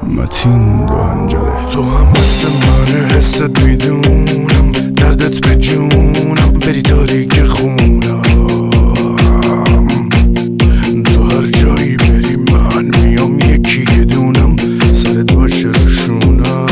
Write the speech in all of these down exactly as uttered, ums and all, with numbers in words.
متین دو هنجره. تو هم مثل منه، حست میدونم، دردت به جونم، بری تاریک خونم. تو هر جایی بری من میام، یکی یه دونم، سرت باشه روشونم.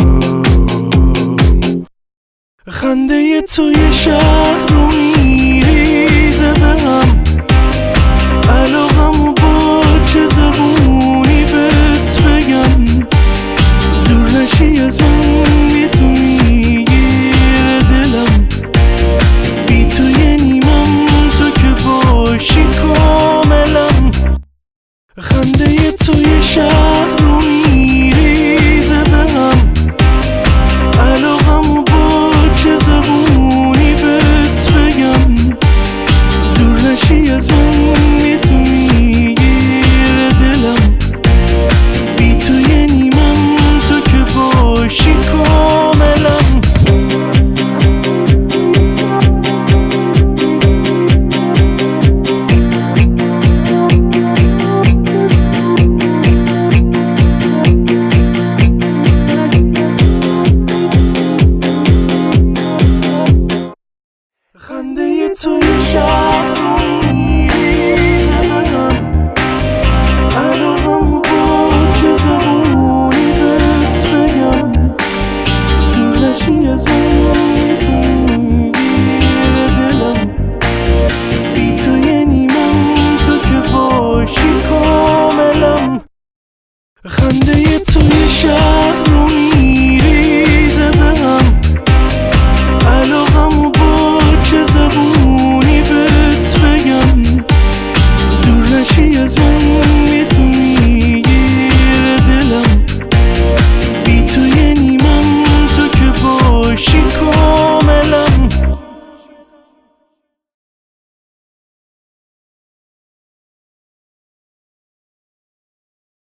خنده توی شهر رو میریزه به هم، علاقمو با چه زبونی بهت بگم. دور نشی از من، بی تو میگیره دلم، بی تو یه نیمم، تو که باشی کاملم. خنده توی شهر رو میریزه به هم، علاقمو با چه زبونی بهت بگم. دور نشی از من، بی تو میگیره دلم، بی تو یه نیمم، تو که باشی کاملم. خنده توی شهر رو میریزه به هم، علاقمو با چه زبونی بهت بگم. دور نشی از من، بی تو میگیره دلم، بی تو یه نیمم، تو که باشی کاملم. خنده توی شهر